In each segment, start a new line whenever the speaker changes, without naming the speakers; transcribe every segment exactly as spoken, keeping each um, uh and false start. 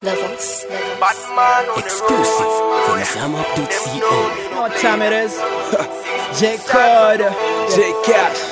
Levels.
Batman on
Exclusive from Sam Up dot co.
You know what time it is? J Code,
J Cash.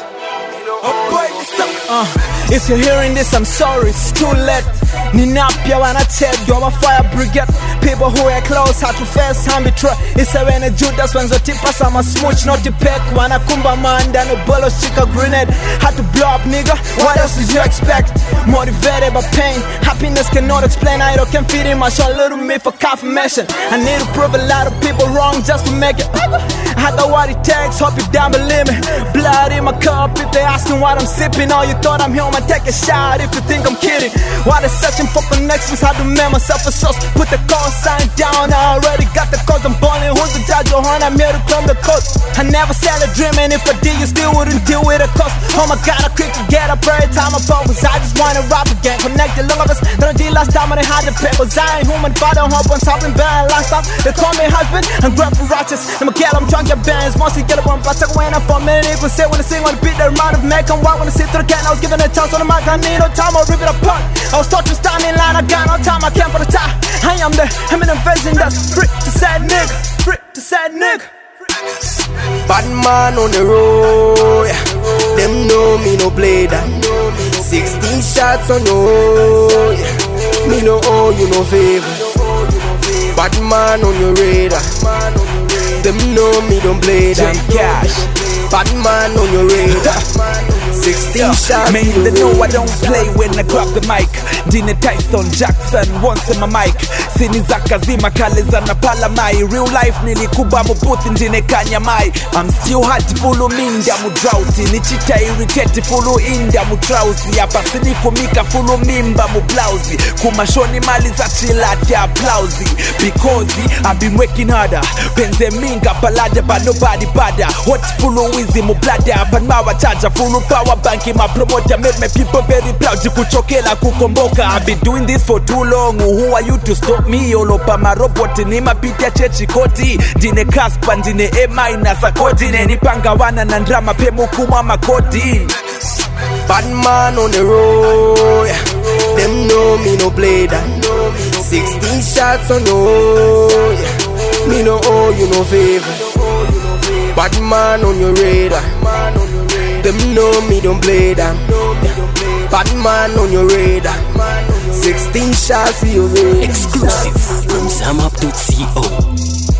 Uh, if you're hearing this, I'm sorry, it's too late. Ninapia when I tell you I'm a fire brigade. People who are close had to face and betray. It's a when a Judas when the tipas I'm a smooch, not the peck. When I kumba man, then a bolo stick a grenade. Had to blow up, nigga. What else did you expect? Motivated by pain, happiness cannot explain. I don't can feed in my show, little me for confirmation. I need to prove a lot of people wrong just to make it. I know what it takes, hope you down, believe me. Blood in my cup if they asking what I'm sipping. Oh, you thought I'm here, I'ma take a shot if you think I'm kidding. While they're searching for connections, I do make myself a source. Put the call sign down, I already got the cause. I'm balling, who's the judge? Your horn, I'm here to come the coast. I never sell a dream, and if I did, you still wouldn't deal with a cost. Oh my god, I quick to get up every time I focus. I just wanna rap again, connect the long of us. Then I did last time when they had the papers. I ain't human, father, hope on something bad last time. They call me husband, I'm grateful righteous. I'm a girl, I'm drunk, your bands. Mostly get up on but when I'm for a minute. You can say when I sing on the beat, the amount of make them walk when I sit through the can. I was given a chance on the mic, I need no time, I'll rip it apart. I was taught to stand in line, I got no time, I came for the top. I am the Eminem version that's free to sad nigga, free to sad nigga.
Batman on the road, them know me no play that. Sixteen shots on the road, me no owe you no favor. Batman on your radar, them know me don't play that.
Cash.
Batman on your radar. Sixteen shots.
Man, they know I don't play when I grab the mic. Dine Tyson Jackson once in my mic. Sini za kazima kaleza na pala mai. Real life nilikuba muputhi njine kanya mai. I'm still hard fulu minda mu drought. Nichita irritate fulu inda mu trousi. Hapa sini kumika fulu mimba mu blousey. Kumashoni mali za chilati applausi. Because I've been working harder. Penze minga palada but nobody bother. Hot fulu wizi mu blada. But mawa charger fulu power bank. My promoter made my people very proud. Kuchokela kukomboka. I've been doing this for too long. Who are you to stop me? Olopa marobot ni mapitia chechi koti. Dine kaspa dine A minus a kodi. Neni pangawana na ndrama pe mukuma makodi.
Batman on the road, them know me no play that. Sixteen shots on the road, me no owe you no favor. Batman on your radar, them know me don't play that. Batman on your radar, sixteen shots for your radar.
Exclusive from Sam Up dot co.